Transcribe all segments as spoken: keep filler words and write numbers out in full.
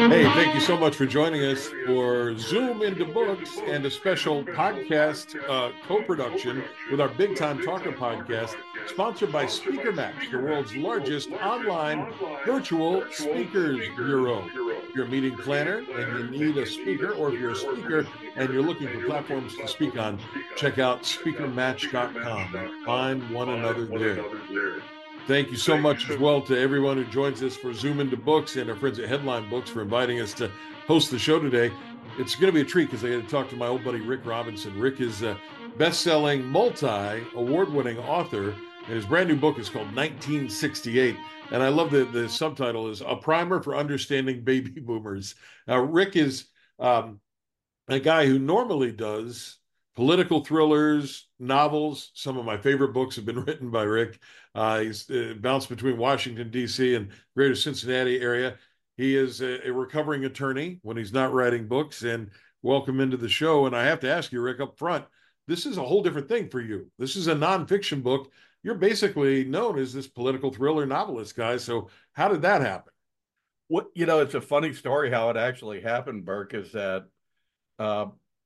Hey, thank you so much for joining us for Zoom into Books and a special podcast uh, co production with our Big Time Talker podcast, sponsored by Speaker Match, the world's largest online virtual speakers bureau. If you're a meeting planner and you need a speaker, or if you're a speaker and you're looking for platforms to speak on, check out speaker match dot com and find one another there. Thank you so much as well to everyone who joins us for Zoom into Books and our friends at Headline Books for inviting us to host the show today. It's going to be a treat because I get to talk to my old buddy Rick Robinson. Rick is a best-selling, multi-award-winning author, and his brand new book is called nineteen sixty-eight. And I love that the subtitle is A Primer for Understanding Baby Boomers. Now, Rick is um, a guy who normally does political thrillers, novels. Some of my favorite books have been written by Rick. Uh, he's uh, bounced between Washington, D C and greater Cincinnati area. He is a, a recovering attorney when he's not writing books. And welcome into the show. And I have to ask you, Rick, up front, this is a whole different thing for you. This is a nonfiction book. You're basically known as this political thriller novelist guy. So how did that happen? What you know, it's a funny story how it actually happened, Burke, is that uh,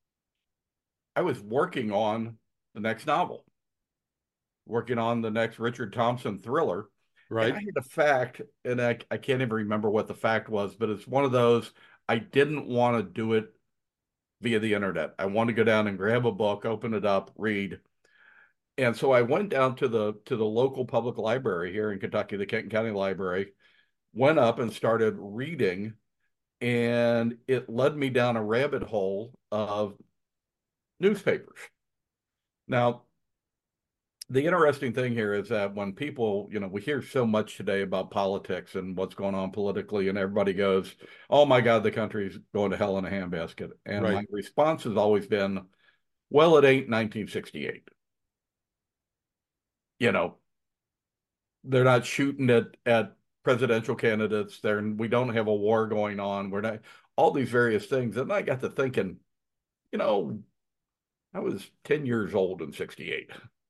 I was working on the next novel, working on the next Richard Thompson thriller, and I Right? had a fact, and I, I can't even remember what the fact was, but it's one of those I didn't want to do it via the internet. I want to go down and grab a book, open it up, read. And so I went down to the to the local public library here in Kentucky, the Kenton County Library, went up and started reading, and it led me down a rabbit hole of newspapers. Now, the interesting thing here is that when people, you know, we hear so much today about politics and what's going on politically, and everybody goes, "Oh my God, the country's going to hell in a handbasket." And my Right. response has always been, "Well, it ain't nineteen sixty-eight. You know, they're not shooting at at presidential candidates. They're we don't have a war going on. We're not all these various things." And I got to thinking, you know, I was ten years old in sixty-eight.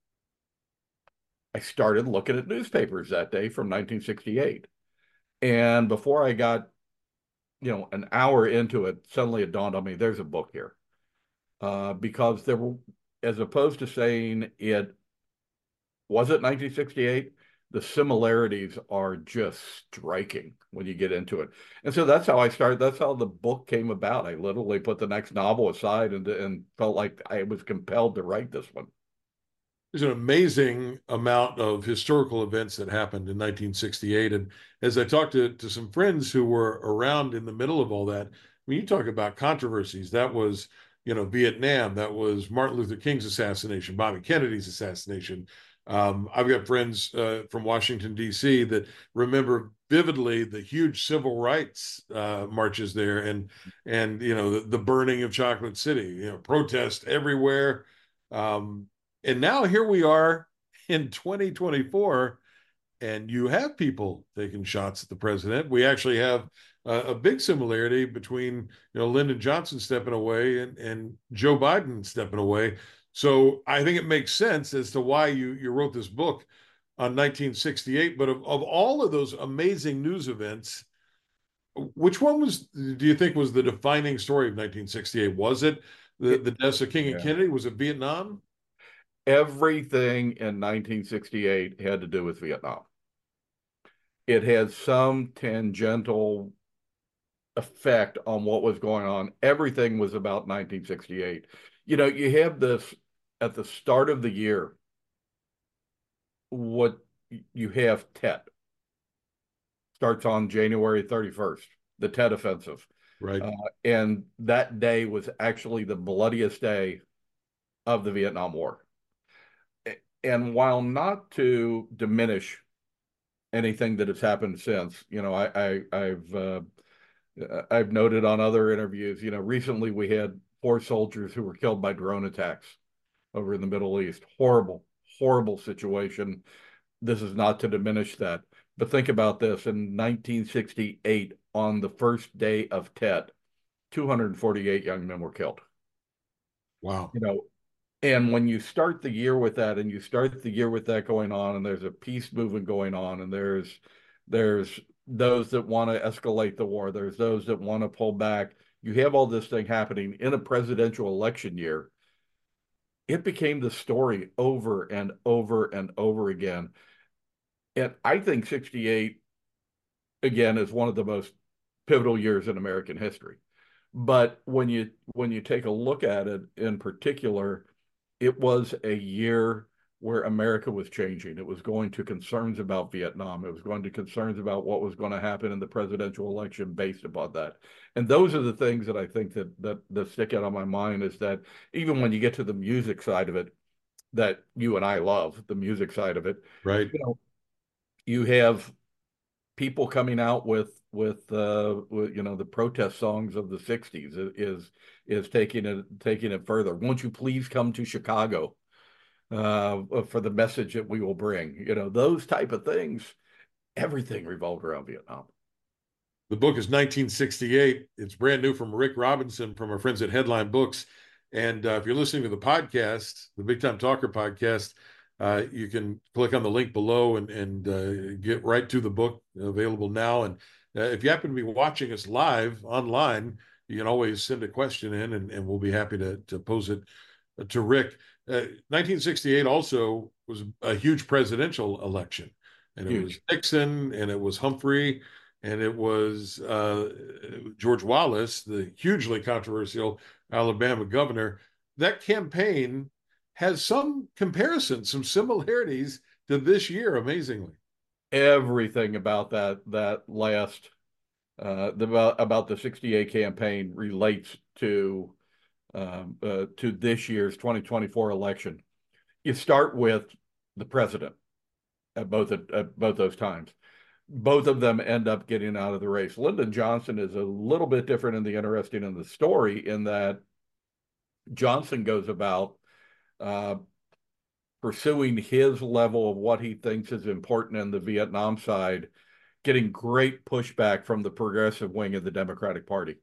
I started looking at newspapers that day from nineteen sixty-eight. And before I got, you know, an hour into it, suddenly it dawned on me there's a book here. Uh, because there were, as opposed to saying it wasn't nineteen sixty-eight, the similarities are just striking when you get into it. And so that's how I started. That's how the book came about. I literally put the next novel aside and, and felt like I was compelled to write this one. There's an amazing amount of historical events that happened in nineteen sixty-eight. And as I talked to, to some friends who were around in the middle of all that, when you talk about controversies, that was, you know, Vietnam, that was Martin Luther King's assassination, Bobby Kennedy's assassination. Um, I've got friends uh, from Washington, D C that remember vividly the huge civil rights uh, marches there and, and, you know, the, the burning of Chocolate City, you know, protest everywhere. Um, and now here we are in twenty twenty-four, and you have people taking shots at the president. We actually have a, a big similarity between, you know, Lyndon Johnson stepping away and, and Joe Biden stepping away. So I think it makes sense as to why you you wrote this book on nineteen sixty-eight. But of, of all of those amazing news events, which one was do you think was the defining story of nineteen sixty-eight? Was it the, It, the deaths of King and yeah. Kennedy? Was it Vietnam? Everything in nineteen sixty-eight had to do with Vietnam. It had some tangential effect on what was going on. Everything was about nineteen sixty-eight. You know, you have this at the start of the year, what you have Tet starts on January thirty-first, the Tet Offensive. Right. Uh, and that day was actually the bloodiest day of the Vietnam War. And while not to diminish anything that has happened since, you know, I, I I've uh, I've noted on other interviews, you know, recently we had four soldiers who were killed by drone attacks over in the Middle East. Horrible, horrible situation. This is not to diminish that. But think about this. In nineteen sixty-eight, on the first day of Tet, two hundred forty-eight young men were killed. Wow. You know, and when you start the year with that, and you start the year with that going on, and there's a peace movement going on, and there's there's those that want to escalate the war. There's those that want to pull back. You have all this thing happening in a presidential election year. It became the story over and over and over again. And I think sixty-eight, again, is one of the most pivotal years in American history. But when you when you take a look at it in particular, it was a year where America was changing. It was going to concerns about Vietnam. It was going to concerns about what was going to happen in the presidential election based upon that. And those are the things that I think that that that stick out on my mind, is that even when you get to the music side of it, that you and I love, the music side of it, Right. you know, you have people coming out with with uh with, you know, the protest songs of the sixties is is taking it taking it further. Won't you please come to Chicago uh for the message that we will bring? You know, those type of things. Everything revolved around Vietnam. The book is nineteen sixty-eight. It's brand new from Rick Robinson from our friends at Headline Books. And uh, if you're listening to the podcast, the Big Time Talker podcast, uh, you can click on the link below and, and uh, get right to the book, available now. And uh, if you happen to be watching us live online, you can always send a question in, and, and we'll be happy to, to pose it to Rick. Uh, nineteen sixty-eight also was a huge presidential election. And it was Huge. Nixon, and it was Humphrey, and it was uh, George Wallace, the hugely controversial Alabama governor. That campaign has some comparisons, some similarities to this year, amazingly. Everything about that that last uh the, about, about the sixty-eight campaign relates to um uh, to this year's twenty twenty-four election. You start with the president at both at, at both those times. Both of them end up getting out of the race. Lyndon Johnson is a little bit different in the interesting in the story, in that Johnson goes about uh, pursuing his level of what he thinks is important in the Vietnam side, getting great pushback from the progressive wing of the Democratic Party.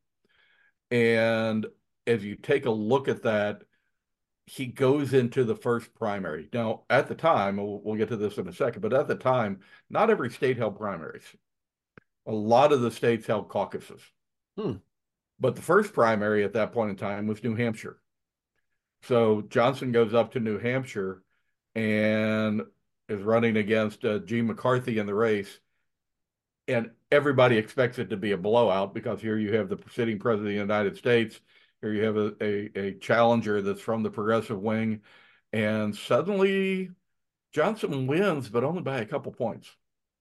And as you take a look at that, he goes into the first primary. Now, at the time, we'll, we'll get to this in a second, but at the time, not every state held primaries. A lot of the states held caucuses. Hmm. But the first primary at that point in time was New Hampshire. So Johnson goes up to New Hampshire and is running against uh, Gene McCarthy in the race. And everybody expects it to be a blowout, because here you have the sitting president of the United States. Here you have a, a, a challenger that's from the progressive wing. And suddenly Johnson wins, but only by a couple points.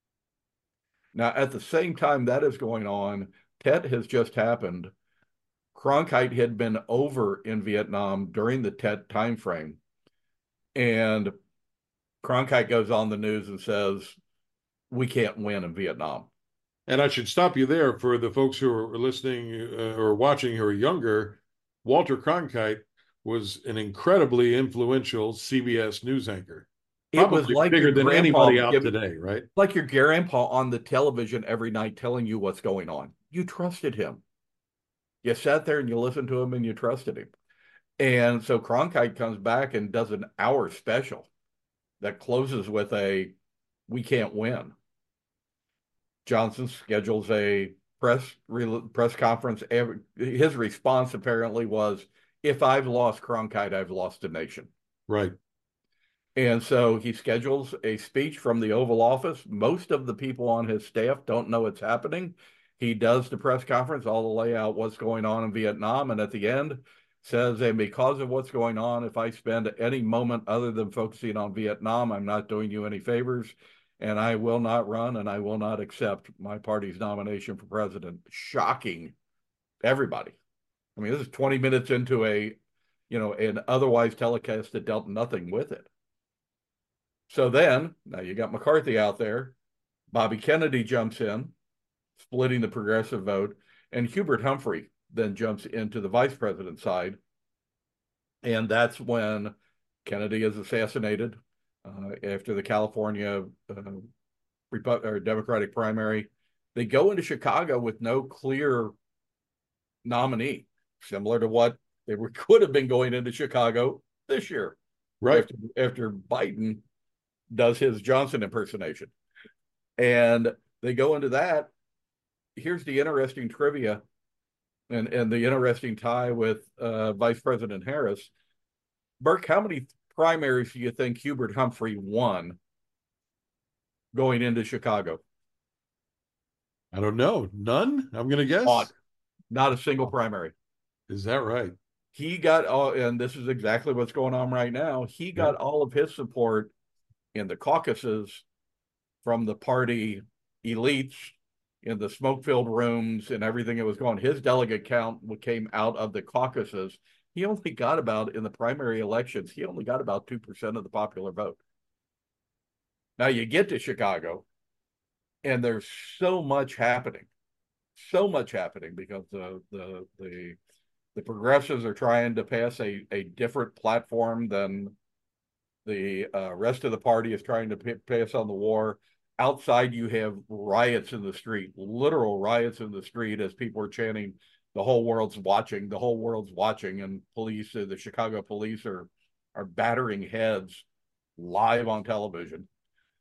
Now, at the same time that is going on, Tet has just happened. Cronkite had been over in Vietnam during the Tet timeframe. And Cronkite goes on the news and says, we can't win in Vietnam. And I should stop you there for the folks who are listening uh, or watching who are younger. Walter Cronkite was an incredibly influential C B S news anchor. It was Probably like bigger your than grandpa anybody out giving, today, right? like your grandpa on the television every night telling you what's going on. You trusted him. You sat there and you listened to him and you trusted him. And so Cronkite comes back and does an hour special that closes with a, we can't win. Johnson schedules a press press conference. His response apparently was, if I've lost Cronkite, I've lost the nation. Right. And so he schedules a speech from the Oval Office. Most of the people on his staff don't know it's happening. He does the press conference, all the layout, what's going on in Vietnam. And at the end says, and because of what's going on, if I spend any moment other than focusing on Vietnam, I'm not doing you any favors. And I will not run, and I will not accept my party's nomination for president. Shocking everybody. I mean, this is twenty minutes into a, you know, an otherwise telecast that dealt nothing with it. So then, now you got McCarthy out there. Bobby Kennedy jumps in, splitting the progressive vote, and Hubert Humphrey then jumps into the vice president side. And that's when Kennedy is assassinated uh, after the California uh, Repu- or Democratic primary. They go into Chicago with no clear nominee, similar to what they were, could have been going into Chicago this year. Right. After, after Biden does his Johnson impersonation. And They go into that. Here's the interesting trivia and, and the interesting tie with uh, Vice President Harris. Burke, how many primaries do you think Hubert Humphrey won going into Chicago? I don't know. None, I'm going to Not, guess. not a single primary. Is that right? He got all, and this is exactly what's going on right now. He got Yep. all of his support in the caucuses from the party elites in the smoke filled rooms and everything that was going. His delegate count came out of the caucuses. He only got about, in the primary elections, he only got about two percent of the popular vote. Now you get to Chicago, and there's so much happening, so much happening because the the the the progressives are trying to pass a a different platform than the uh, rest of the party is trying to p- pass on the war. Outside, you have riots in the street, literal riots in the street as people are chanting, "The whole world's watching, the whole world's watching," and police, uh, the Chicago police are are battering heads live on television.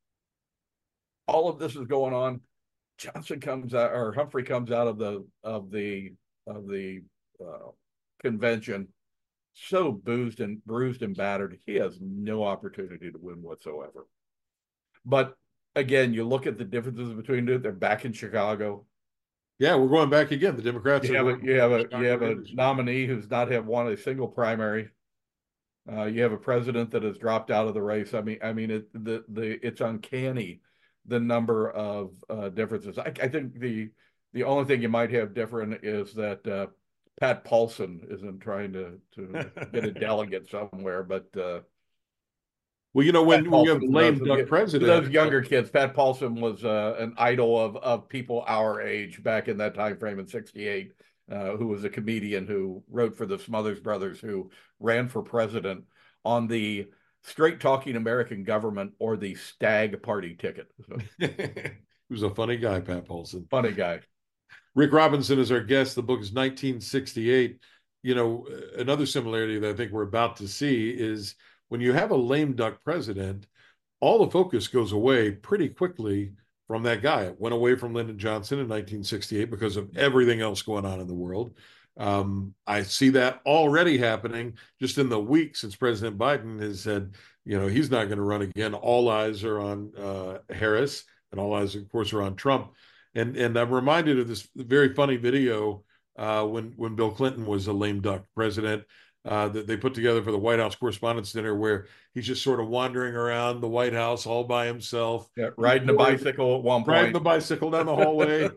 All of this is going on. Johnson comes out, or Humphrey comes out of the of the of the uh, convention so boozed and bruised and battered. He has no opportunity to win whatsoever. But again, you look at the differences between it. They're back in Chicago. Yeah, we're going back again. The Democrats You are have a going you back have to a you have Chicago a industry. nominee who's not have won a single primary. Uh, you have a president that has dropped out of the race. I mean, I mean, it, the the it's uncanny the number of uh, differences. I, I think the the only thing you might have different is that uh, Pat Paulson isn't trying to to get a delegate somewhere, but uh, Well, you know, Pat when when you have Paulson, a for those lame of duck you, for those president, uh, younger kids, Pat Paulson was uh, an idol of of people our age back in that time frame in sixty-eight, uh, who was a comedian who wrote for the Smothers Brothers, who ran for president on the straight talking American government or the Stag Party ticket. So, he was a funny guy, Pat Paulson. funny guy. Rick Robinson is our guest. The book is nineteen sixty-eight. You know, another similarity that I think we're about to see is when you have a lame duck president, all the focus goes away pretty quickly from that guy. It went away from Lyndon Johnson in nineteen sixty-eight because of everything else going on in the world. Um, I see that already happening just in the week since President Biden has said, you know, he's not going to run again. All eyes are on uh, Harris, and all eyes, of course, are on Trump. And and I'm reminded of this very funny video uh, when when Bill Clinton was a lame duck president uh, that they put together for the White House Correspondents' Dinner, where he's just sort of wandering around the White House all by himself. Yeah, He's riding a bored, bicycle at one riding point. the bicycle down the hallway.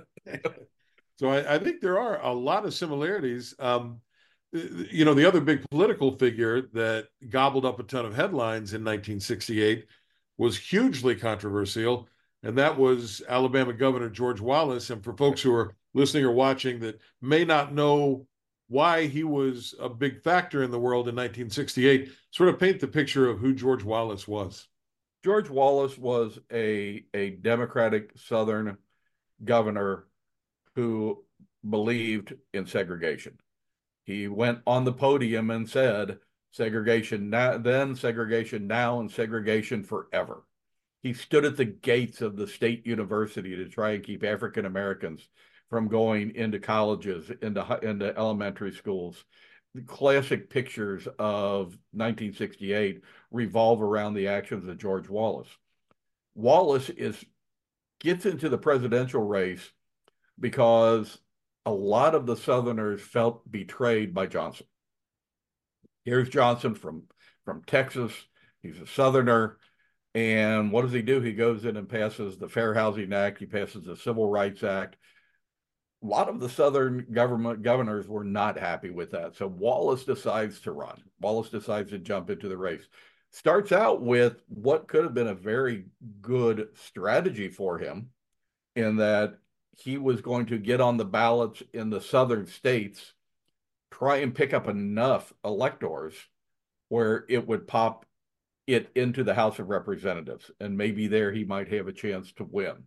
So I, I think there are a lot of similarities. Um, you know, the other big political figure that gobbled up a ton of headlines in nineteen sixty-eight was hugely controversial, and that was Alabama Governor George Wallace. And for folks who are listening or watching that may not know why he was a big factor in the world in nineteen sixty-eight, sort of paint the picture of who George Wallace was. George Wallace was a a Democratic Southern governor who believed in segregation. He went on the podium and said, segregation now, then, segregation now, and segregation forever. He stood at the gates of the state university to try and keep African Americans from going into colleges, into, into elementary schools. The classic pictures of nineteen sixty-eight revolve around the actions of George Wallace. Wallace is gets into the presidential race because a lot of the Southerners felt betrayed by Johnson. Here's Johnson from, from Texas. He's a Southerner. And what does he do? He goes in and passes the Fair Housing Act. He passes the Civil Rights Act. A lot of the Southern government governors were not happy with that. So Wallace decides to run. Wallace decides to jump into the race. Starts out with what could have been a very good strategy for him in that he was going to get on the ballots in the southern states, try and pick up enough electors where it would pop it into the House of Representatives. And maybe there he might have a chance to win.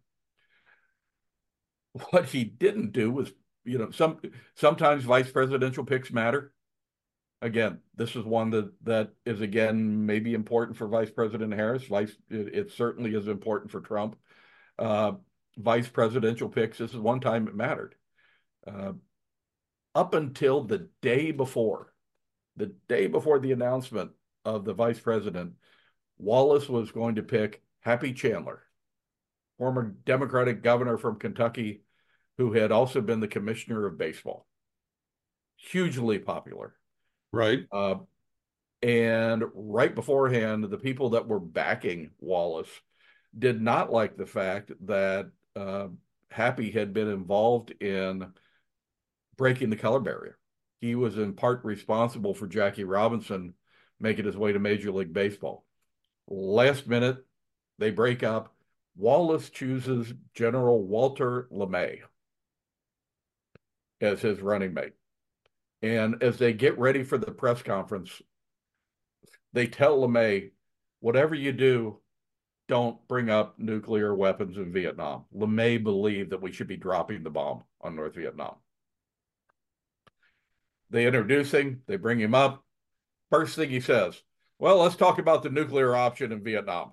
What he didn't do was, you know, some sometimes vice presidential picks matter. Again, this is one that that is again maybe important for Vice President Harris. Vice, it, it certainly is important for Trump. Uh, vice presidential picks, this is one time it mattered. Uh, up until the day before, the day before the announcement of the vice president, Wallace was going to pick Happy Chandler, former Democratic governor from Kentucky, who had also been the commissioner of baseball. Hugely popular. Right. Uh, and right beforehand, the people that were backing Wallace did not like the fact that uh, Happy had been involved in breaking the color barrier. He was in part responsible for Jackie Robinson making his way to Major League Baseball. Last minute, they break up. Wallace chooses General Walter LeMay as his running mate. And as they get ready for the press conference, they tell LeMay, whatever you do, don't bring up nuclear weapons in Vietnam. LeMay believed that we should be dropping the bomb on North Vietnam. They introduce him, they bring him up. First thing he says, well, let's talk about the nuclear option in Vietnam.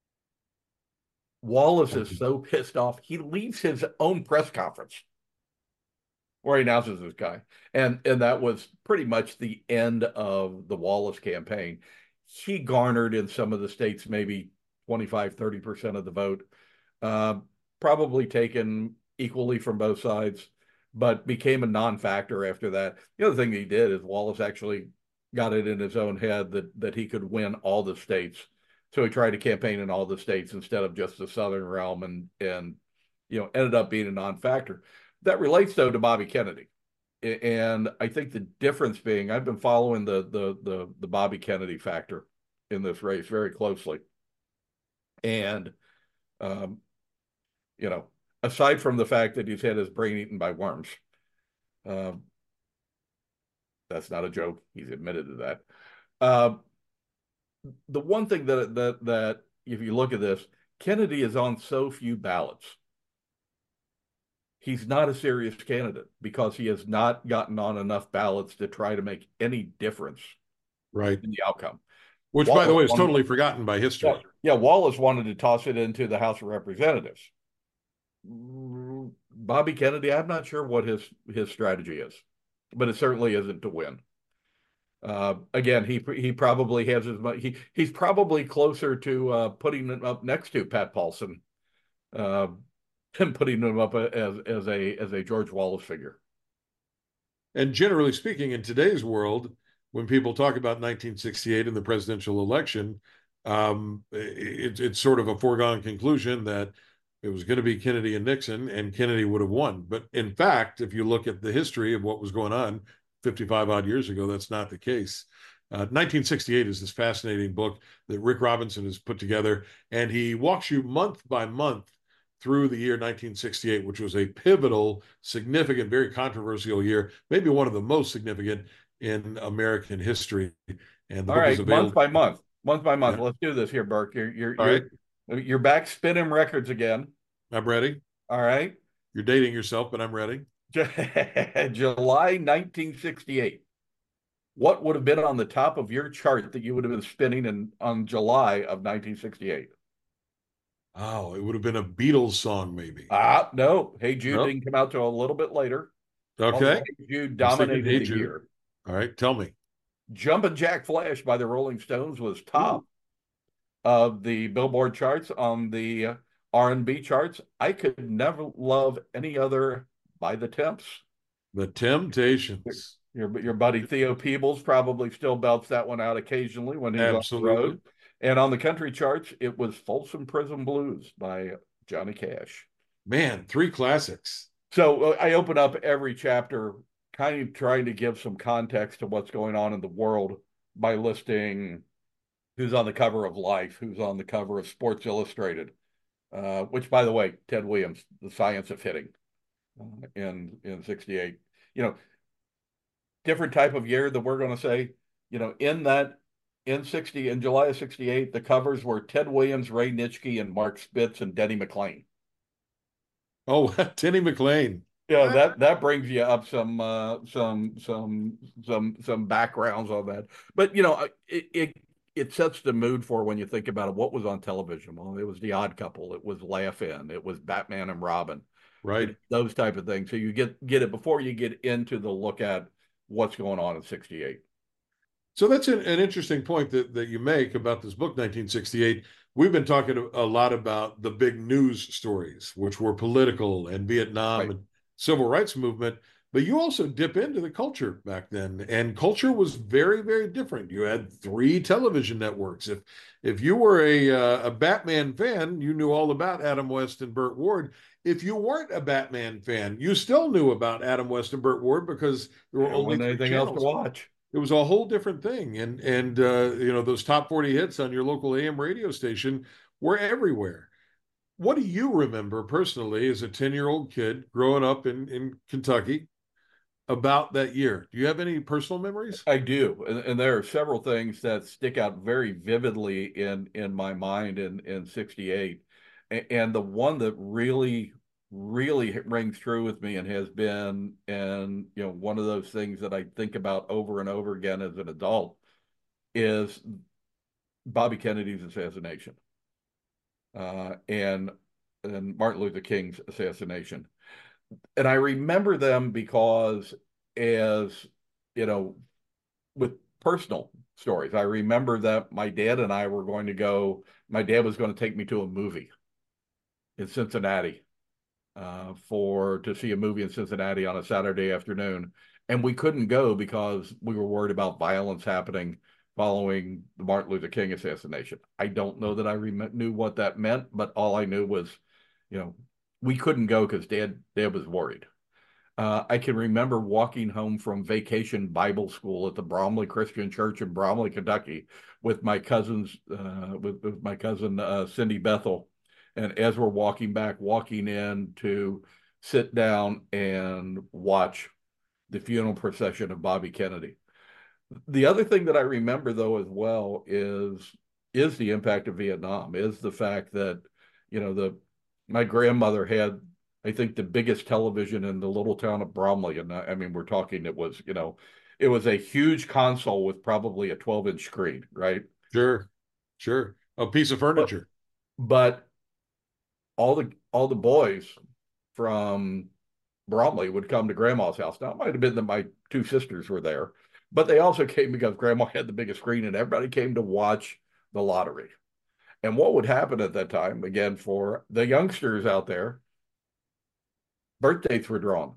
Wallace is so pissed off, he leaves his own press conference where he announces this guy. And, and that was pretty much the end of the Wallace campaign. He garnered in some of the states maybe twenty-five, thirty percent of the vote, uh, probably taken equally from both sides, but became a non-factor after that. The other thing he did is Wallace actually got it in his own head that, that he could win all the states. So he tried to campaign in all the states instead of just the Southern realm, and, and you know, ended up being a non-factor. That relates, though, to Bobby Kennedy. And I think the difference being, I've been following the the the, the Bobby Kennedy factor in this race very closely. And, um, you know, aside from the fact that he's had his brain eaten by worms, um, that's not a joke. He's admitted to that. Uh, the one thing that that that if you look at this, Kennedy is on so few ballots. He's not a serious candidate because he has not gotten on enough ballots to try to make any difference right. in the outcome. Which, Wallace by the way, is wanted, totally forgotten by history. Yeah, yeah, Wallace wanted to toss it into the House of Representatives. Bobby Kennedy, I'm not sure what his his strategy is, but it certainly isn't to win. Uh, again, he he probably has as much. He he's probably closer to uh, putting it up next to Pat Paulson, uh, and putting him up as as a as a George Wallace figure. And generally speaking, in today's world, when people talk about nineteen sixty-eight and the presidential election, um, it, it's sort of a foregone conclusion that it was going to be Kennedy and Nixon, and Kennedy would have won. But in fact, if you look at the history of what was going on fifty-five odd years ago, that's not the case. Uh, nineteen sixty-eight is this fascinating book that Rick Robinson has put together, and he walks you month by month through the year nineteen sixty-eight, which was a pivotal, significant, very controversial year, maybe one of the most significant in American history. And the All book right, is available month by month, month by month. Yeah. Let's do this here, Burke. You're you're All you're, right. you're back spinning records again. I'm ready. All right. You're dating yourself, but I'm ready. July nineteen sixty-eight. What would have been on the top of your chart that you would have been spinning in on July of nineteen sixty-eight? Oh, it would have been a Beatles song, maybe. Ah, no. Hey Jude Nope. didn't come out till a little bit later. Okay. Hey Jude dominated hey the Jude. year. All right, tell me. Jumpin' Jack Flash by the Rolling Stones was top Ooh. of the Billboard charts on the R and B charts. I could never love any other by the Temps. The Temptations. Your, your buddy Theo Peebles probably still belts that one out occasionally when he's Absolutely. on the road. And on the country charts, it was Folsom Prison Blues by Johnny Cash. Man, three classics. So uh, I open up every chapter kind of trying to give some context to what's going on in the world by listing who's on the cover of Life, who's on the cover of Sports Illustrated, uh, which, by the way, Ted Williams, The Science of Hitting, uh, in in sixty-eight. You know, different type of year that we're going to say, you know, in that, in sixty, in July of sixty-eight, the covers were Ted Williams, Ray Nitschke, and Mark Spitz, and Denny McLain. Oh, Denny McLain. Yeah, that that brings you up some uh, some some some some backgrounds on that. But you know, it, it it sets the mood for when you think about it. What was on television? Well, it was The Odd Couple, it was Laugh-In, it was Batman and Robin, Right. it, those type of things. So you get get it before you get into the look at what's going on in sixty-eight. So that's an, an interesting point that, that you make about this book, nineteen sixty-eight. We've been talking a lot about the big news stories, which were political and Vietnam Right. and civil rights movement. But you also dip into the culture back then, and culture was very, very different. You had three television networks. If if you were a uh, a Batman fan, you knew all about Adam West and Burt Ward. If you weren't a Batman fan, you still knew about Adam West and Burt Ward because there were There only wasn't three anything else to channels. watch. It was a whole different thing, and and uh, you know those top forty hits on your local A M radio station were everywhere. What do you remember personally as a ten year old kid growing up in in Kentucky about that year? Do you have any personal memories? I do, and, and there are several things that stick out very vividly in in my mind in in sixty-eight. And, and the one that really really rings true with me and has been, and you know, one of those things that I think about over and over again as an adult is Bobby Kennedy's assassination, uh, and and Martin Luther King's assassination. And I remember them because, as you know, with personal stories. I remember that my dad and I were going to go, my dad was going to take me to a movie in Cincinnati, uh, for to see a movie in Cincinnati on a Saturday afternoon. And we couldn't go because we were worried about violence happening following the Martin Luther King assassination. I don't know that I rem- knew what that meant, but all I knew was, you know, we couldn't go because dad, dad was worried. Uh, I can remember walking home from vacation Bible school at the Bromley Christian Church in Bromley, Kentucky, with my cousins, uh, with, with my cousin uh, Cindy Bethel, and as we're walking back, walking in to sit down and watch the funeral procession of Bobby Kennedy. The other thing that I remember though as well is is the impact of Vietnam, is the fact that, you know, the my grandmother had, I think, the biggest television in the little town of Bromley. And I, I mean, we're talking, it was, you know, it was a huge console with probably a twelve inch screen, right? Sure, sure. A piece of But furniture. but all the all the boys from Bromley would come to grandma's house. Now, it might have been that my two sisters were there, but they also came because grandma had the biggest screen and everybody came to watch the lottery. And what would happen at that time, again, for the youngsters out there, birth dates were drawn.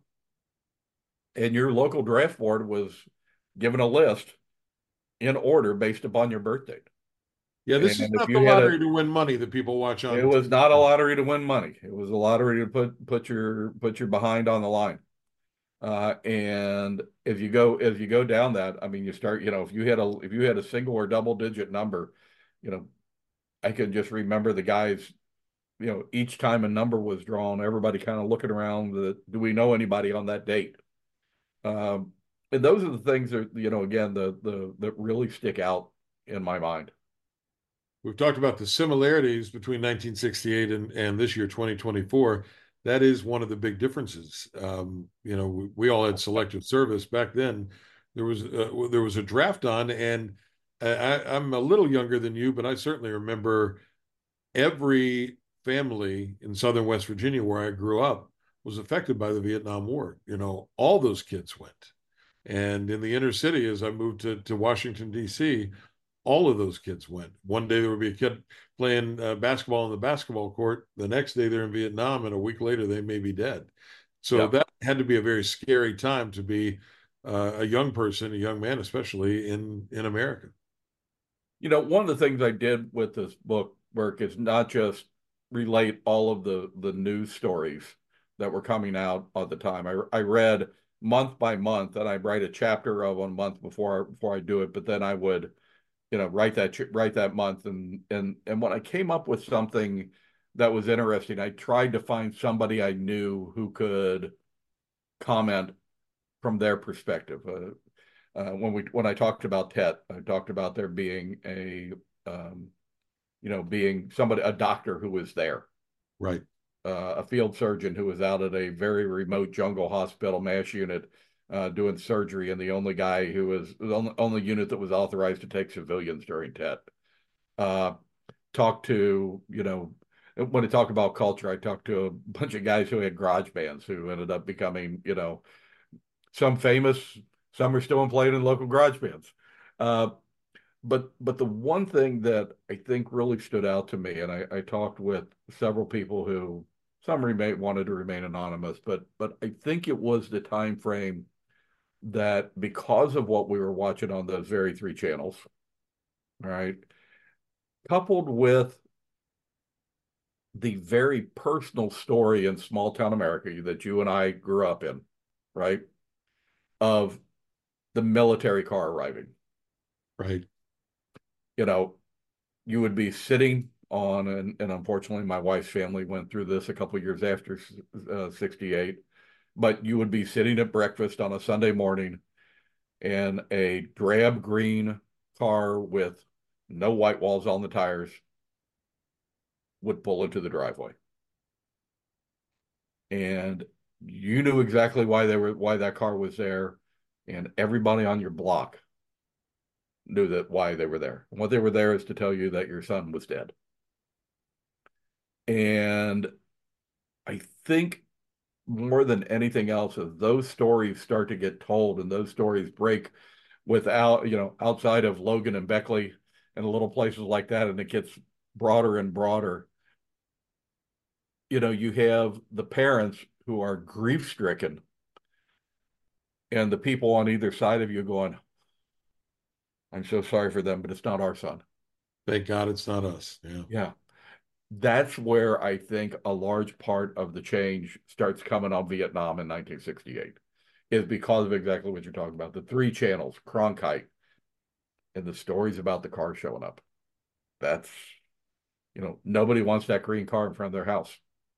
And your local draft board was given a list in order based upon your birth date. Yeah, And this is if not the you had a, lottery to win money that people watch it on was not a T V. lottery to win money. It was a lottery to put put your put your behind on the line. Uh, and if you go as you go down that, I mean, you start, you know, if you had a if you had a single or double digit number, you know, I can just remember the guys, you know, each time a number was drawn, everybody kind of looking around. The, do we know anybody on that date? Um, and those are the things that, you know, again, the the that really stick out in my mind. We've talked about the similarities between nineteen sixty-eight and, and this year, twenty twenty-four. That is one of the big differences. Um, you know, we, we all had selective service back then. There was uh, there was a draft on, and I, I'm a little younger than you, but I certainly remember every family in southern West Virginia where I grew up was affected by the Vietnam War. You know, all those kids went. And in the inner city, as I moved to, to Washington, D C, all of those kids went. One day there would be a kid playing uh, basketball on the basketball court. The next day they're in Vietnam, and a week later they may be dead. So Yeah. that had to be a very scary time to be uh, a young person, a young man, especially in in America. You know, one of the things I did with this book work is not just relate all of the the news stories that were coming out at the time. I I read month by month, and I write a chapter of one month before before I do it. But then I would, you know, write that write that month, and and and when I came up with something that was interesting, I tried to find somebody I knew who could comment from their perspective. Uh, uh, when we when I talked about Tet, I talked about there being a um, you know, being somebody, a doctor who was there, Right. uh, a field surgeon who was out at a very remote jungle hospital MASH unit, uh, doing surgery, and the only guy who was the only, only unit that was authorized to take civilians during Tet. Uh, talked to, you know, when I talk about culture, I talked to a bunch of guys who had garage bands who ended up becoming, you know, some famous, some are still playing in local garage bands. Uh, but but the one thing that I think really stood out to me, and I, I talked with several people who some remain wanted to remain anonymous, but but I think it was the time frame that because of what we were watching on those very three channels, right, coupled with the very personal story in small town America that you and I grew up in, right, of the military car arriving. Right. You know, you would be sitting on, and, and unfortunately, my wife's family went through this a couple of years after uh, sixty-eight, but you would be sitting at breakfast on a Sunday morning in a drab green car with no white walls on the tires would pull into the driveway. And you knew exactly why they were why that car was there, and everybody on your block knew that why they were there. And what they were there is to tell you that your son was dead. And I think more than anything else, as those stories start to get told and those stories break without, you know, outside of Logan and Beckley and little places like that, and it gets broader and broader, you know, you have the parents who are grief stricken and the people on either side of you going, I'm so sorry for them, but it's not our son. Thank God it's not us. Yeah. Yeah. That's where I think a large part of the change starts coming on Vietnam in nineteen sixty-eight, is because of exactly what you're talking about. The three channels, Cronkite, and the stories about the car showing up. That's, you know, nobody wants that green car in front of their house.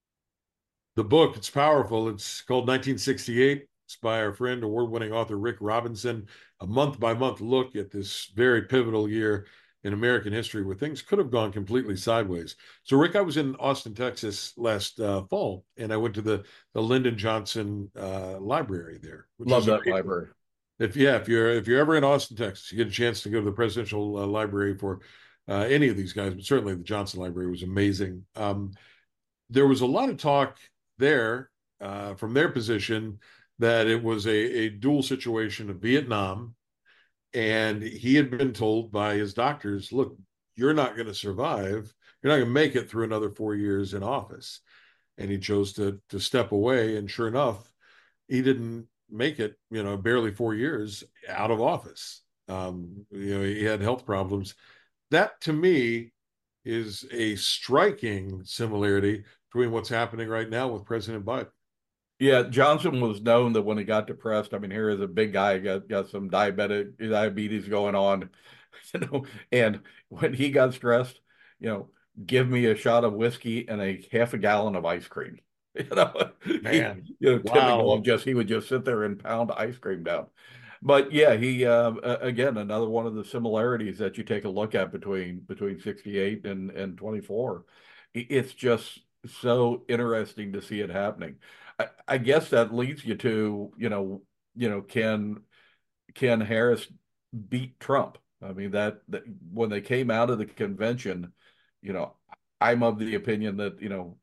The book, it's powerful. It's called nineteen sixty-eight. It's by our friend, award-winning author Rick Robinson. A month-by-month look at this very pivotal year in American history where things could have gone completely sideways. So, Rick, I was in Austin, Texas last uh, fall, and I went to the the Lyndon Johnson uh, Library there, which Love is that amazing. library. If yeah, if you're if you're ever in Austin, Texas, you get a chance to go to the Presidential uh, Library for uh, any of these guys, but certainly the Johnson Library was amazing. Um, there was a lot of talk there uh, from their position that it was a, a dual situation of Vietnam, and he had been told by his doctors, "Look, you're not going to survive. You're not going to make it through another four years in office." And he chose to to step away, and sure enough, he didn't make it. You know, barely four years out of office. Um, you know, he had health problems. That to me is a striking similarity between what's happening right now with President Biden. Yeah, Johnson was known that when he got depressed, I mean, here is a big guy, got got some diabetic diabetes going on, you know, and when he got stressed, you know, give me a shot of whiskey and a half a gallon of ice cream. You know, he, Man, you know, typical wow. of just he would just sit there and pound ice cream down. But yeah, he uh, again another one of the similarities that you take a look at between between sixty-eight and and twenty-four. It's just so interesting to see it happening. I, I guess that leads you to, you know, you know, can can Harris beat Trump? I mean, that, that when they came out of the convention, you know, I'm of the opinion that, you know,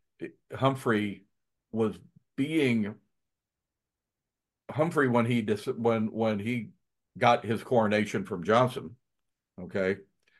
Humphrey was being Humphrey when he dis, when when he got his coronation from Johnson, okay?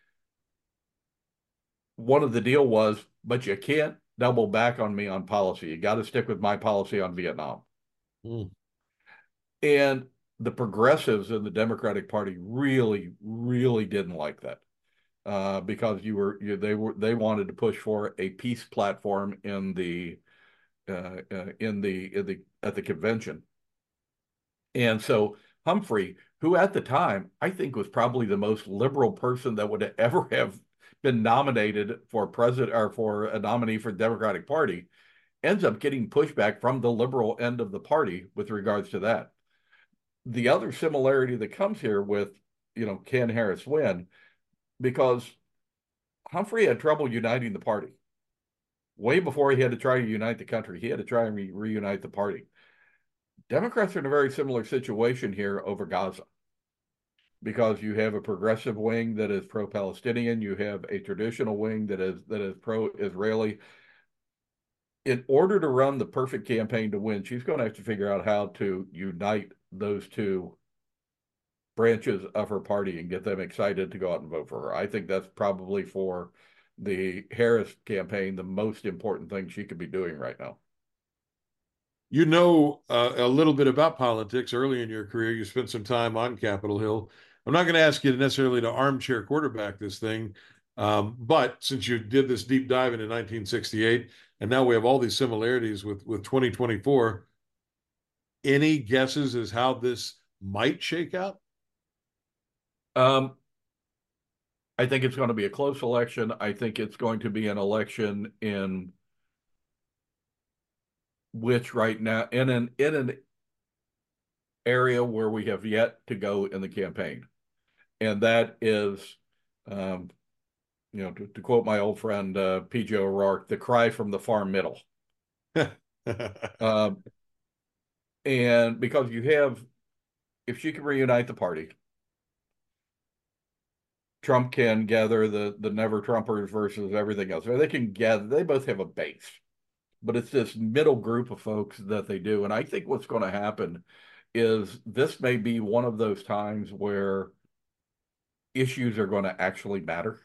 One of the deal was, but you can't double back on me on policy. You got to stick with my policy on Vietnam. Mm. And the progressives in the Democratic Party really, really didn't like that uh, because you were you, they were they wanted to push for a peace platform in the uh, uh, in the in the at the convention. And so Humphrey, who at the time I think was probably the most liberal person that would ever have been nominated for president or for a nominee for the Democratic Party, ends up getting pushback from the liberal end of the party with regards to that. The other similarity that comes here with, you know, can Harris win? Because Humphrey had trouble uniting the party. Way before he had to try to unite the country, he had to try and re- reunite the party. Democrats are in a very similar situation here over Gaza because you have a progressive wing that is pro-Palestinian, you have a traditional wing that is that is pro-Israeli. In order to run the perfect campaign to win, she's going to have to figure out how to unite those two branches of her party and get them excited to go out and vote for her. I think that's probably for the Harris campaign the most important thing she could be doing right now. You know uh, a little bit about politics early in your career. You spent some time on Capitol Hill. I'm not going to ask you necessarily to armchair quarterback this thing, um, but since you did this deep dive into nineteen sixty-eight, and now we have all these similarities with with twenty twenty-four, any guesses as how this might shake out? Um, I think it's going to be a close election. I think it's going to be an election in which right now in an in an area where we have yet to go in the campaign, and that is, um, you know, to, to quote my old friend uh, P J O'Rourke, the cry from the far middle. um, and because you have, if she can reunite the party, Trump can gather the the never Trumpers versus everything else. They can gather. They both have a base, but it's this middle group of folks that they do. And I think what's going to happen is this may be one of those times where issues are going to actually matter.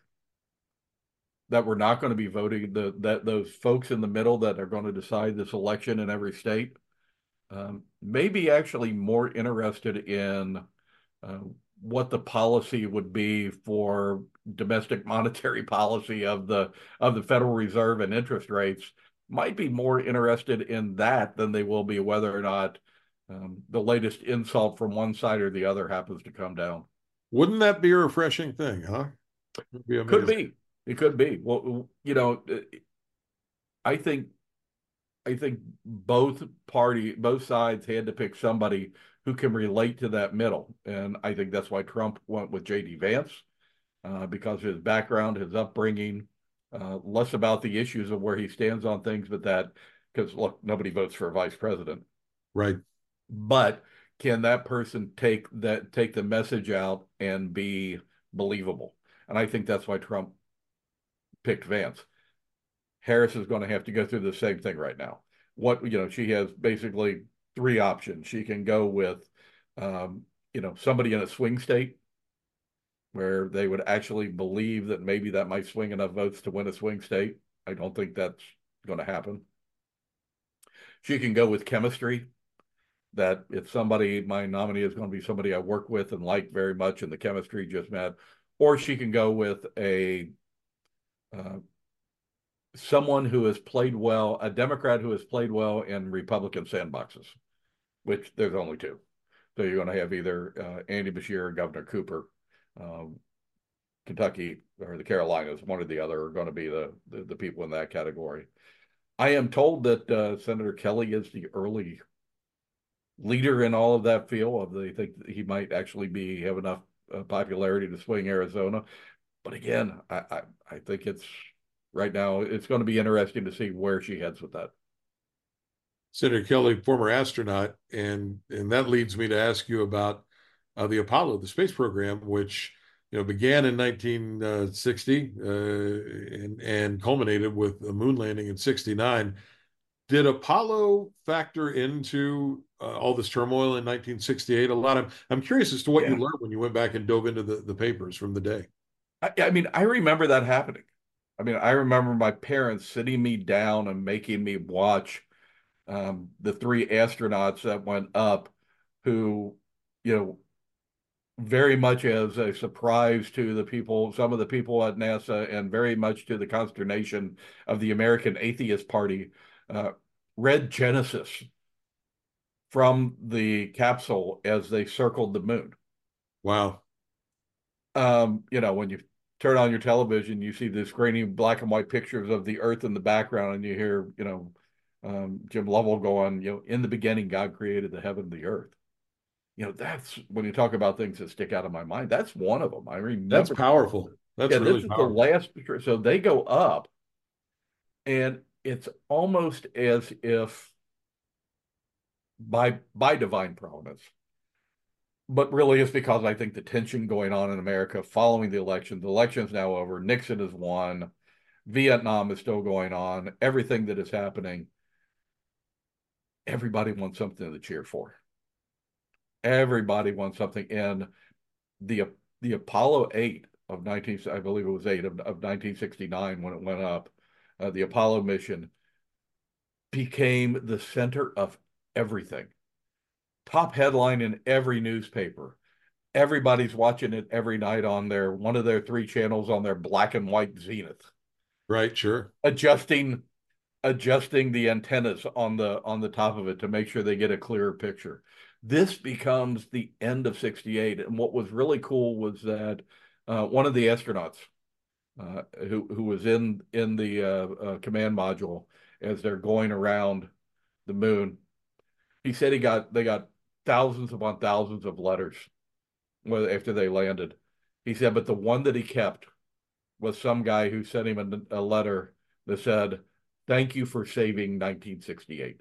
That we're not going to be voting the that those folks in the middle that are going to decide this election in every state um, may be actually more interested in uh, what the policy would be for domestic monetary policy of the of the Federal Reserve and interest rates, might be more interested in that than they will be whether or not um, the latest insult from one side or the other happens to come down. Wouldn't that be a refreshing thing, huh? It'd be Could amazing. be. It could be. Well, you know, I think I think both party both sides had to pick somebody who can relate to that middle, and I think that's why Trump went with J D Vance uh, because of his background, his upbringing, uh, less about the issues of where he stands on things, but that because look, nobody votes for a vice president, Right. but can that person take that take the message out and be believable? And I think that's why Trump picked Vance. Harris is going to have to go through the same thing right now. What, you know, she has basically three options. She can go with, um, you know, somebody in a swing state where they would actually believe that maybe that might swing enough votes to win a swing state. I don't think that's going to happen. She can go with chemistry, that if somebody, my nominee is going to be somebody I work with and like very much, and the chemistry just met, or she can go with a uh, someone who has played well, a Democrat who has played well in Republican sandboxes, which there's only two. So you're going to have either uh, Andy Beshear or Governor Cooper. Um, Kentucky or the Carolinas, one or the other, are going to be the, the, the people in that category. I am told that uh, Senator Kelly is the early leader in all of that field. They think that he might actually be have enough uh, popularity to swing Arizona. But again, I, I, I think it's right now, it's going to be interesting to see where she heads with that. Senator Kelly, former astronaut, and and that leads me to ask you about uh, the Apollo, the space program, which you know began in nineteen sixty uh, and and culminated with a moon landing in sixty-nine. Did Apollo factor into uh, all this turmoil in nineteen sixty-eight? A lot of I'm curious as to what you Yeah. learned when you went back and dove into the, the papers from the day. I, I mean, I remember that happening. I mean, I remember my parents sitting me down and making me watch um, the three astronauts that went up who, you know, very much as a surprise to the people, some of the people at NASA, and very much to the consternation of the American Atheist Party, uh, read Genesis from the capsule as they circled the moon. Wow. Um, you know, when you turn on your television, you see this grainy black and white pictures of the Earth in the background, and you hear, you know, um, Jim Lovell going, you know, in the beginning, God created the heaven and the earth. You know, that's when you talk about things that stick out of my mind. That's one of them. I That's remember. powerful. That's Yeah, this really is the powerful. last. So they go up, and it's almost as if by by divine providence. But really, it's because I think the tension going on in America following the election, the election is now over. Nixon has won. Vietnam is still going on. Everything that is happening, everybody wants something to cheer for. Everybody wants something. And the the Apollo eight of nineteen, I believe it was eight of, of nineteen sixty-nine when it went up, uh, the Apollo mission became the center of everything. Top headline in every newspaper. Everybody's watching it every night on their one of their three channels on their black and white Zenith. Right, sure. Adjusting adjusting the antennas on the on the top of it to make sure they get a clearer picture. This becomes the end of sixty-eight. And what was really cool was that uh, one of the astronauts uh, who who was in in the uh, uh, command module as they're going around the moon, he said he got they got thousands upon thousands of letters after they landed. He said, but the one that he kept was some guy who sent him a, a letter that said, "Thank you for saving nineteen sixty-eight."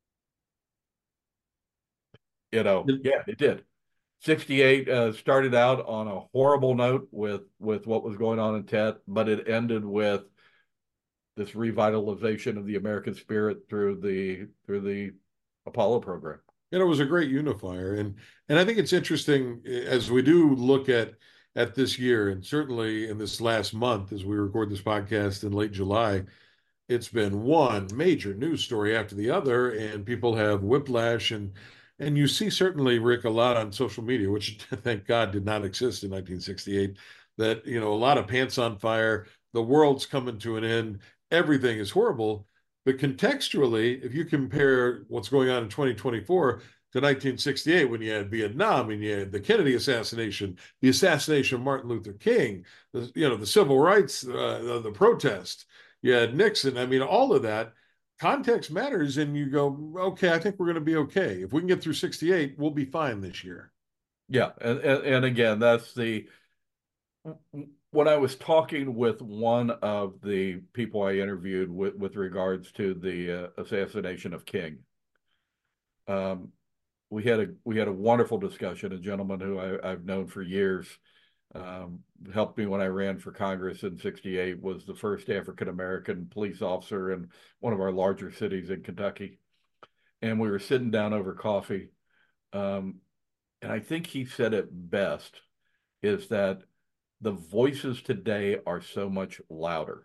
You know, yeah, it did. sixty-eight uh, started out on a horrible note with with what was going on in Tet, but it ended with this revitalization of the American spirit through the through the Apollo program. And it was a great unifier. And and I think it's interesting as we do look at at this year, and certainly in this last month, as we record this podcast in late July, it's been one major news story after the other, and people have whiplash. And and you see certainly, Rick, a lot on social media, which thank God did not exist in nineteen sixty-eight, that, you know, a lot of pants on fire, the world's coming to an end, everything is horrible. But contextually, if you compare what's going on in twenty twenty-four to nineteen sixty-eight, when you had Vietnam and you had the Kennedy assassination, the assassination of Martin Luther King, the, you know, the civil rights, uh, the protest, you had Nixon. I mean, all of that, context matters. And you go, okay, I think we're going to be okay. If we can get through sixty-eight, we'll be fine this year. Yeah. And, and, and again, that's the, when I was talking with one of the people I interviewed with, with regards to the uh, assassination of King, um, we had a we had a wonderful discussion. A gentleman who I, I've known for years um, helped me when I ran for Congress in sixty-eight, was the first African American police officer in one of our larger cities in Kentucky. And we were sitting down over coffee. Um, and I think he said it best, is that the voices today are so much louder.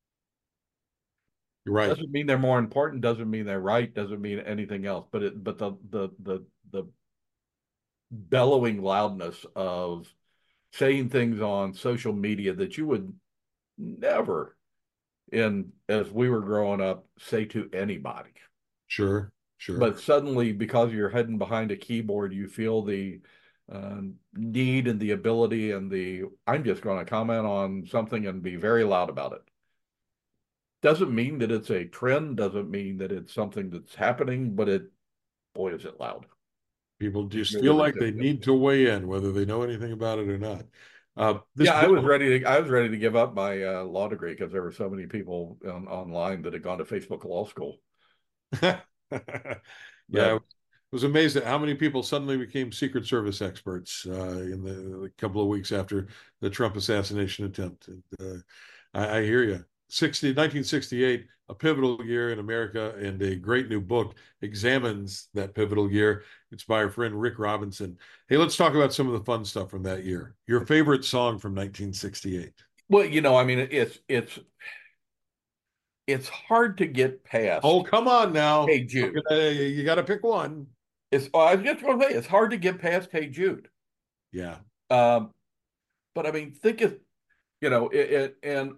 Right. Doesn't mean they're more important, doesn't mean they're right, doesn't mean anything else. But it but the the the the bellowing loudness of saying things on social media that you would never, in as we were growing up, say to anybody. Sure, sure. But suddenly, because you're hidden behind a keyboard, you feel the uh, need and the ability and the, I'm just going to comment on something and be very loud about it. Doesn't mean that it's a trend, doesn't mean that it's something that's happening, but it, boy, is it loud. People just feel like they need to weigh in, whether they know anything about it or not. Uh, this yeah, book, I was ready to I was ready to give up my uh, law degree because there were so many people on, online that had gone to Facebook law school. Yeah, but, it was amazing how many people suddenly became Secret Service experts uh, in the, the couple of weeks after the Trump assassination attempt. And, uh, I, I hear you. nineteen sixty-eight, a pivotal year in America, and a great new book examines that pivotal year. It's by our friend Rick Robinson. Hey, let's talk about some of the fun stuff from that year. Your favorite song from nineteen sixty-eight? Well, you know, I mean, it's it's it's hard to get past. Oh, come on now. Hey Jude. Gonna, you got to pick one. It's oh, I was just going to say it's hard to get past Hey Jude. Yeah. Um, but I mean, think of, you know, it, it and.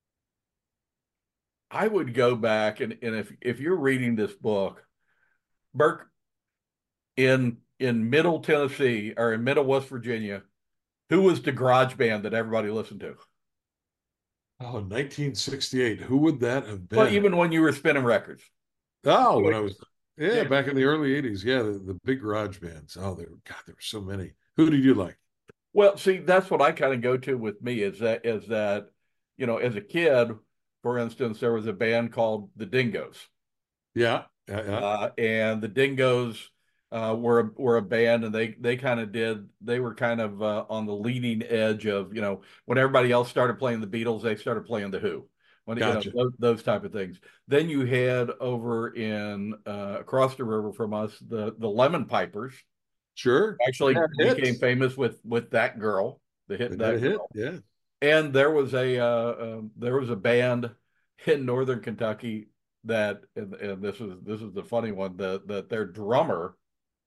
I would go back and, and if if you're reading this book, Burke, in in Middle Tennessee or in Middle West Virginia, who was the garage band that everybody listened to? Oh, nineteen sixty-eight. Who would that have been? Well, even when you were spinning records. Oh, when I was yeah, yeah. back in the early eighties. Yeah, the, the big garage bands. Oh, there God, there were so many. Who did you like? Well, see, that's what I kind of go to with me is that is that, you know, as a kid, for instance, there was a band called the Dingoes. Yeah. yeah, yeah. Uh, and the Dingoes uh, were were a band, and they they kind of did. They were kind of uh, on the leading edge of, you know, when everybody else started playing the Beatles, they started playing the Who. When, you know, Gotcha. those, those type of things. Then you had over in uh, across the river from us the the Lemon Pipers Sure. They actually had became hits. famous with with that girl, the hit They had a That hit. Girl. Yeah. And there was a uh, um, there was a band in Northern Kentucky that, and, and this is this is the funny one, that that their drummer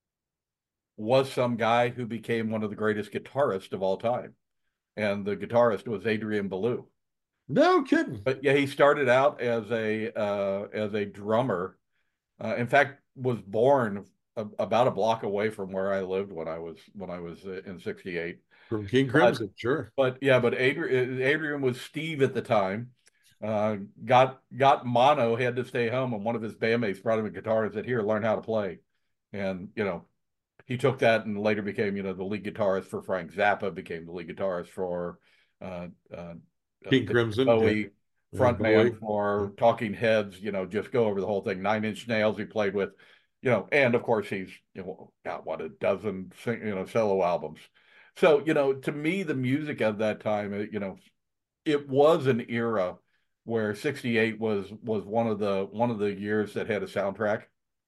was some guy who became one of the greatest guitarists of all time, and the guitarist was Adrian Belew. No kidding. But yeah, he started out as a uh, as a drummer. Uh, in fact, was born a, about a block away from where I lived when I was when I was uh, in sixty-eight. From King But Crimson. Sure. but yeah, but Adrian Adrian was Steve at the time. Uh, got got mono, had to stay home, and one of his bandmates brought him a guitar and said, "Here, learn how to play." And you know, he took that and later became, you know, the lead guitarist for Frank Zappa, became the lead guitarist for uh, uh, uh, King David Crimson. Yeah. Bowie, Yeah. frontman Bowie. Yeah. for Talking Heads. You know, just go over the whole thing. Nine Inch Nails he played with, you know, and of course he's, you know, got what, a dozen sing, you know, solo albums. So, you know, to me, the music of that time, uh, you know, it was an era where sixty-eight was was one of the one of the years that had a soundtrack.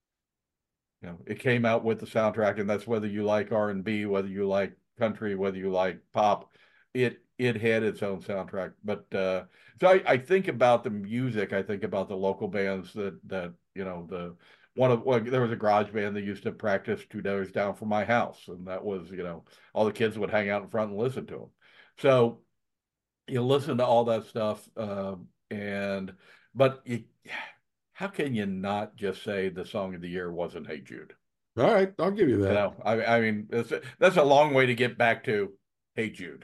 You know, it came out with the soundtrack, and that's whether you like R and B, whether you like country, whether you like pop, it it had its own soundtrack. But uh, so I, I think about the music, I think about the local bands that that you know the one of well, there was a garage band that used to practice two doors down from my house, and that was, you know, all the kids would hang out in front and listen to them. So you listen to all that stuff, um, and but you, how can you not just say the song of the year wasn't "Hey Jude"? All right. I'll give you You that. know, I, I mean, that's a, that's a long way to get back to "Hey Jude."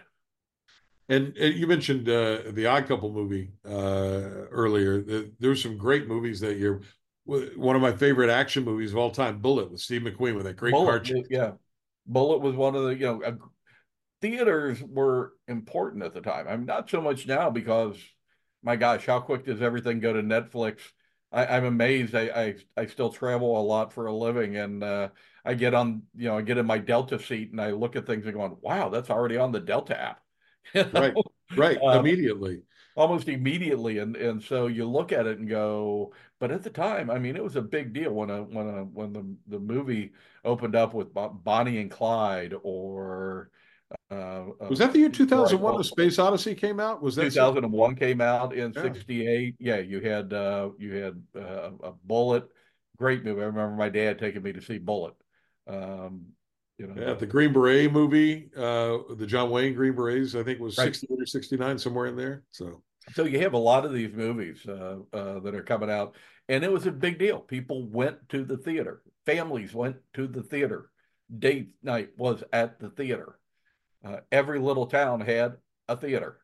And, and you mentioned uh, the Odd Couple movie uh, earlier. There's some great movies that year. One of my favorite action movies of all time, Bullet, with Steve McQueen with that great car Bullet, chase. yeah, Bullet was one of the, you know, a, theaters were important at the time. I'm not so much now because, my gosh, how quick does everything go to Netflix? I, I'm amazed. I, I I still travel a lot for a living, and uh, I get on, you know, I get in my Delta seat and I look at things and going, "Wow, that's already on the Delta app." You Right, know, right, uh, immediately. almost immediately, and and so you look at it and go, but at the time, I mean, it was a big deal when a when a when the the movie opened up with Bonnie and Clyde, or uh, Was uh, that the year Detroit. two thousand one, The Well, Space Odyssey came out? Was that six? two thousand one came out in Yeah. sixty-eight. Yeah, you had uh, you had uh, a Bullet, great movie. I remember my dad taking me to see Bullet. Um, you know, Yeah, the the Green Beret movie, uh, the John Wayne Green Berets, I think was right. sixty-eight or sixty-nine, somewhere in there. So, So you have a lot of these movies uh, uh, that are coming out, and it was a big deal. People went to the theater. Families went to the theater. Date night was at the theater. Uh, every little town had a theater.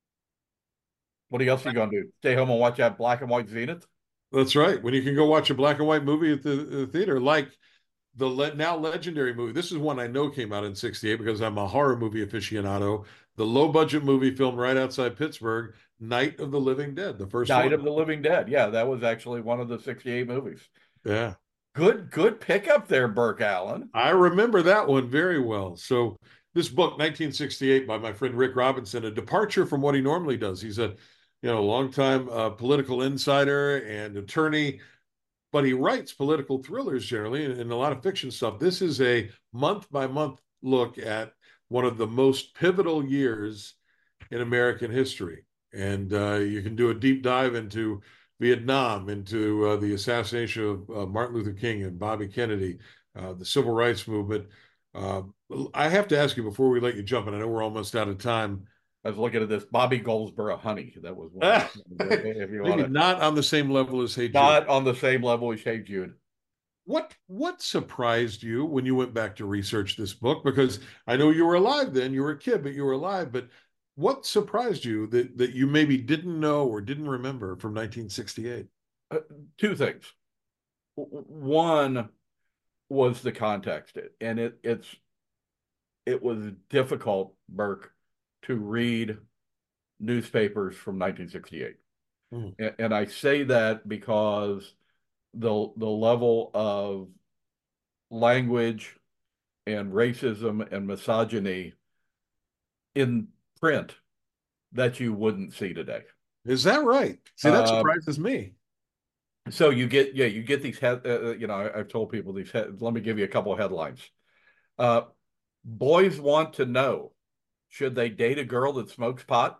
What else are you going to do? Stay home and watch that black and white Zenith? that's right. When you can go watch a black and white movie at the, the theater, like the le now legendary movie. This is one I know came out in sixty-eight because I'm a horror movie aficionado. The low budget movie filmed right outside Pittsburgh, Night of the Living Dead, the first Night one. of the Living Dead. Yeah, that was actually one of the sixty-eight movies. Yeah. Good, good pickup there, Burke Allen. I remember that one very well. So this book, nineteen sixty-eight, by my friend Rick Robinson, a departure from what he normally does. He's a, you know, longtime uh, political insider and attorney, but he writes political thrillers generally and, and a lot of fiction stuff. This is a month by month look at one of the most pivotal years in American history. And uh, you can do a deep dive into Vietnam, into uh, the assassination of uh, Martin Luther King and Bobby Kennedy, uh, the civil rights movement. Uh, I have to ask you before we let you jump, and I know we're almost out of time. I was looking at this Bobby Goldsboro Honey. That was one of the, if you want Maybe to, not on the same level as Hey Jude. not on the same level as Hey Jude. What what surprised you when you went back to research this book? Because I know you were alive then, you were a kid, but you were alive. But what surprised you that that you maybe didn't know or didn't remember from nineteen sixty-eight? Uh, two things. One was the context, and it it's it was difficult, Burke, to read newspapers from nineteen sixty-eight. Hmm. And, and I say that because the the level of language and racism and misogyny in print that you wouldn't see today. Is that right? See, that Uh, surprises me. so you get, yeah, you get these head, uh, uh, you know, I, I've told people these head, let me give you a couple of headlines. Uh, Boys want to know, should they date a girl that smokes pot?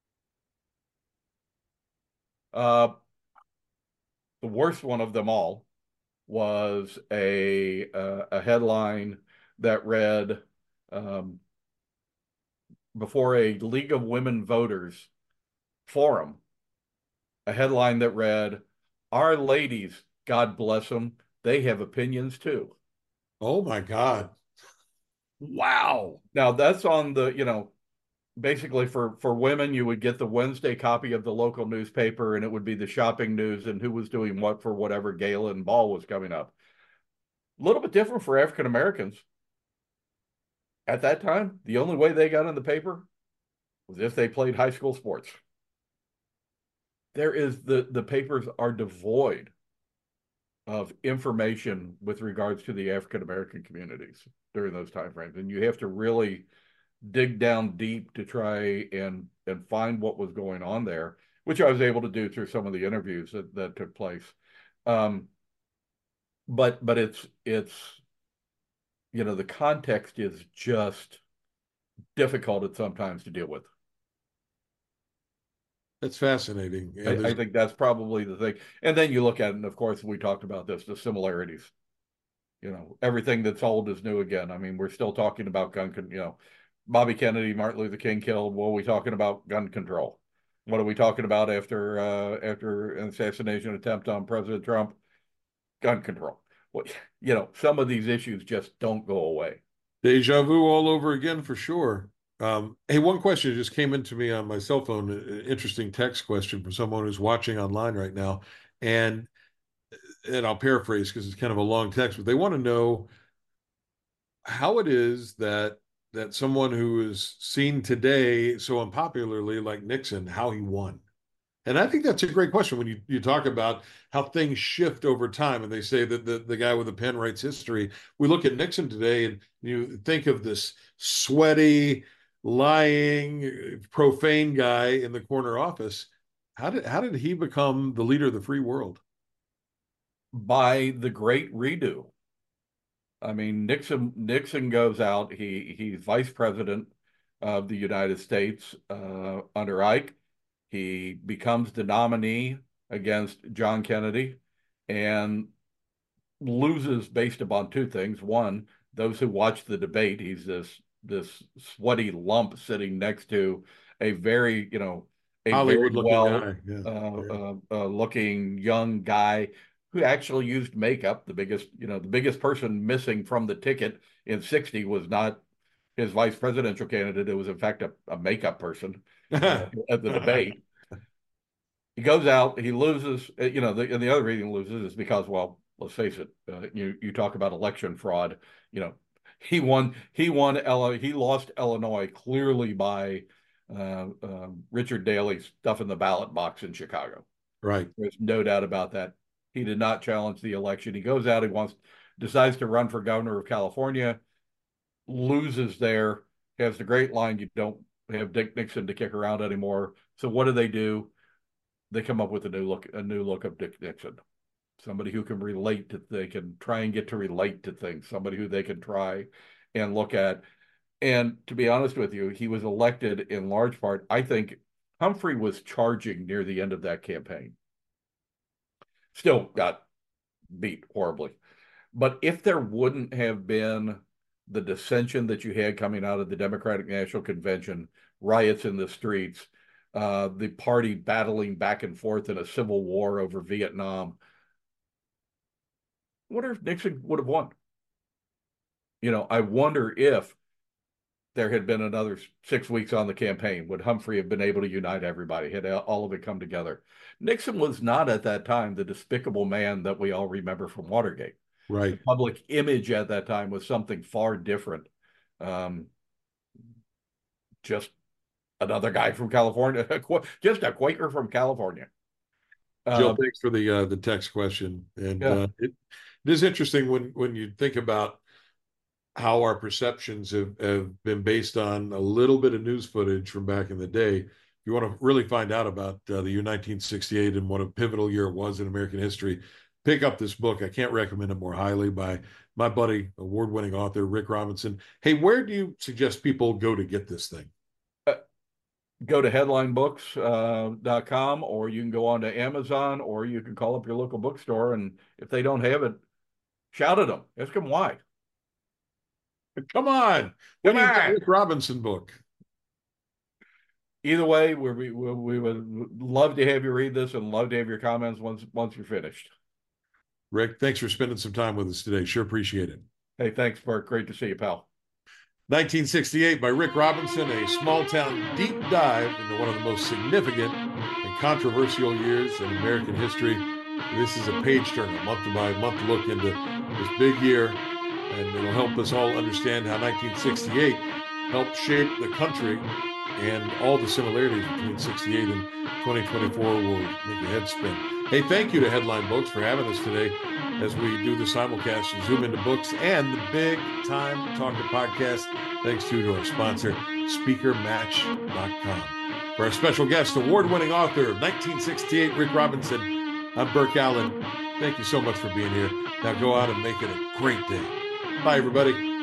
Uh, the worst one of them all was a uh, a headline that read, um, before a League of Women Voters forum, a headline that read, "Our ladies, God bless them, they have opinions too." Oh my God. Wow. Now that's on the, you know, basically for for women, you would get the Wednesday copy of the local newspaper, and it would be the shopping news and who was doing what for whatever gala and ball was coming up. A little bit different for African Americans. At that time, the only way they got in the paper was if they played high school sports. There is the the papers are devoid of information with regards to the African American communities during those time frames, and you have to really dig down deep to try and and find what was going on there, which I was able to do through some of the interviews that, that took place. Um, but but it's it's you know, the context is just difficult at sometimes to deal with. That's fascinating. I, And I there's think that's probably the thing. And then you look at it, and of course, we talked about this, the similarities. You know, everything that's old is new again. I mean, we're still talking about gun, con- you know, Bobby Kennedy, Martin Luther King killed. What are we talking about? Gun control. What are we talking about after uh, after an assassination attempt on President Trump? Gun control. Well, you know, some of these issues just don't go away. deja vu all over again for sure. Um, hey, one question just came into me on my cell phone, an interesting text question from someone who's watching online right now. And and I'll paraphrase because it's kind of a long text, but they want to know how it is that that someone who is seen today so unpopularly like Nixon, how he won. And I think that's a great question when you, you talk about how things shift over time. And they say that the, the guy with the pen writes history. We look at Nixon today and you think of this sweaty, lying, profane guy in the corner office. How did how did he become the leader of the free world? By the great redo. I mean, Nixon Nixon goes out. He he's vice president of the United States uh, under Ike. He becomes the nominee against John Kennedy and loses based upon two things. One, those who watch the debate, he's this this sweaty lump sitting next to a very, you know, a very Hollywood looking well guy. Yeah. uh, Yeah. uh, uh, looking young guy who actually used makeup. The biggest, you know, the biggest person missing from the ticket in sixty was not his vice presidential candidate. It was, in fact, a, a makeup person uh, at the debate. He goes out, he loses, uh, you know, the, and the other reason he loses is because, well, let's face it, uh, you you talk about election fraud, you know, he won, he won, he lost Illinois clearly by uh, uh, Richard Daley's stuff in the ballot box in Chicago. Right. There's no doubt about that. He did not challenge the election. He goes out, he wants, decides to run for governor of California, loses there, has the great line, you don't have Dick Nixon to kick around anymore. So what do they do? They come up with a new look, a new look of Dick Nixon. Somebody who can relate to, they can try and get to relate to things. Somebody who they can try and look at. And to be honest with you, he was elected in large part. I think Humphrey was charging near the end of that campaign. Still got beat horribly. But if there wouldn't have been the dissension that you had coming out of the Democratic National Convention, riots in the streets, uh, the party battling back and forth in a civil war over Vietnam, I wonder if Nixon would have won. You know, I wonder if there had been another six weeks on the campaign, would Humphrey have been able to unite everybody? Had all of it come together? Nixon was not at that time the despicable man that we all remember from Watergate. The Right. public image at that time was something far different. Um, just another guy from California, just a Quaker from California. Jill, Uh, thanks for the uh, the text question. And yeah, uh, it, It is interesting when when you think about how our perceptions have, have been based on a little bit of news footage from back in the day. If you want to really find out about uh, the year nineteen sixty-eight and what a pivotal year it was in American history, pick up this book. I can't recommend it more highly, by my buddy, award-winning author Rick Robinson. Hey, where do you suggest people go to get this thing? Uh, go to headline books dot com, or you can go on to Amazon, or you can call up your local bookstore, and if they don't have it, shout at them. Ask them why. Come on. When you get Rick Robinson book? Either way, we, we, we would love to have you read this and love to have your comments once once you're finished. Rick, thanks for spending some time with us today. Sure appreciate it. Hey, thanks, Bert. Great to see you, pal. nineteen sixty-eight by Rick Robinson, a small town deep dive into one of the most significant and controversial years in American history. This is a page turner, month by month look into this big year, and it'll help us all understand how nineteen sixty-eight helped shape the country, and all the similarities between sixty-eight and twenty twenty-four will make your head spin. Hey, thank you to Headline Books for having us today as we do the simulcast of Zoom into Books and the Big Time Talker podcast. Thanks too to our sponsor, speaker match dot com. For our special guest, award-winning author of nineteen sixty-eight, Rick Robinson, I'm Burke Allen. Thank you so much for being here. Now go out and make it a great day. Bye, everybody.